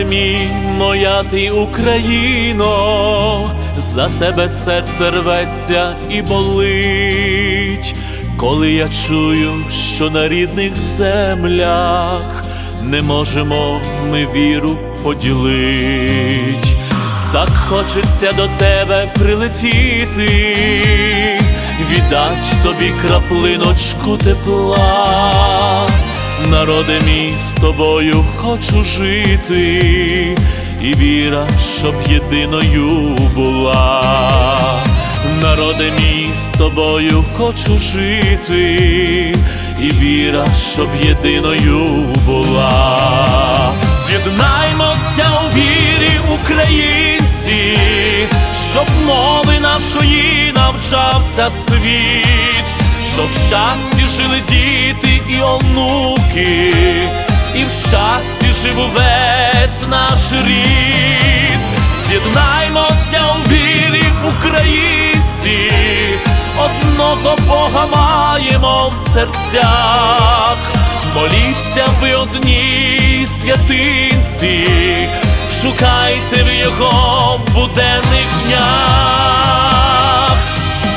мій, моя ти Україно, за тебе серце рветься і болить, коли я чую, що на рідних землях не можемо ми віру поділить. Так хочеться до тебе прилетіти, віддать тобі краплиночку тепла. Народе мій, з тобою хочу жити, і віра, щоб єдиною була. Народе мій, з тобою хочу жити, і віра, щоб єдиною була. З'єднаймося у вірі, українці, щоб мови нашої навчався світ, щоб в щасті жили діти і онуки, і в щасті жив увесь наш рід. З'єднаймося у вірі, українці, одного Бога маємо в серцях. Моліться ви одній святинці, шукайте ви його в буденних днях.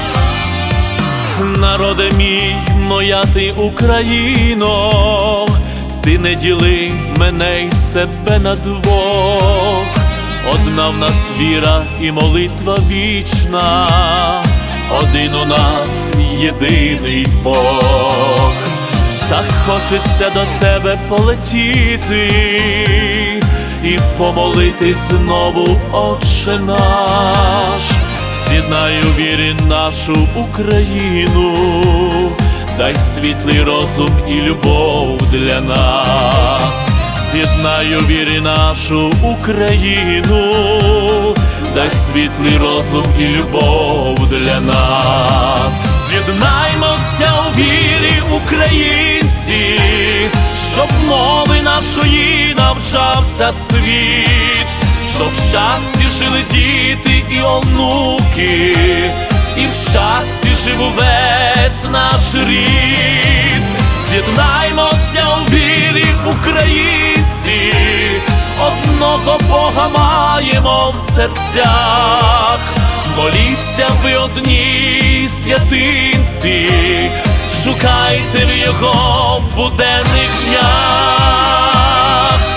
Народе мій, моя ти Україно, ти не діли мене й себе на двох. Одна в нас віра і молитва вічна, один у нас єдиний Бог. Так хочеться до тебе полетіти і помолитись знову, Отче наш. З'єднай у вірі нашу Україну, дай світлий розум і любов для нас. З'єднай у вірі нашу Україну, дай світлий розум і любов для нас. З'єднаймося у вірі, українці, щоб мови нашої навчався світ, щоб в щасті жили діти і онуки, і в щасті жив увесь наш рід. З'єднаймося у вірі, українці, одного Бога маємо в серцях. Моліться ви одній святинці, шукайте ви його в буденних днях.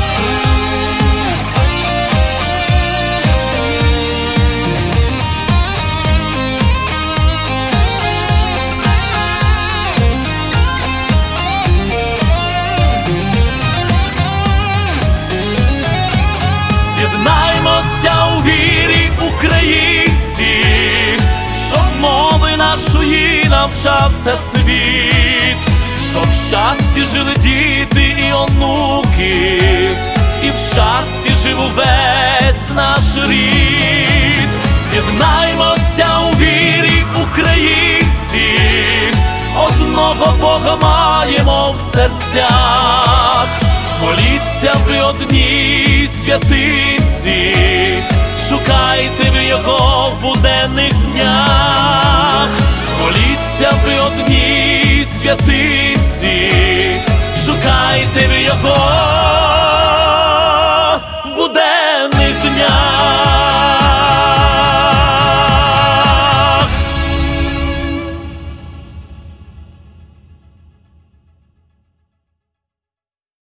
З'єднаймося у вірі, українці, щоб мови нашої навчався світ, щоб в щасті жили діти і онуки, і в щасті жив увесь наш рід. З'єднаймося у вірі, українці, одного Бога маємо в серцях. Моліться ви одній святинці, шукайте ви його в буденних днях. Моліться ви одній святинці, шукайте ви його.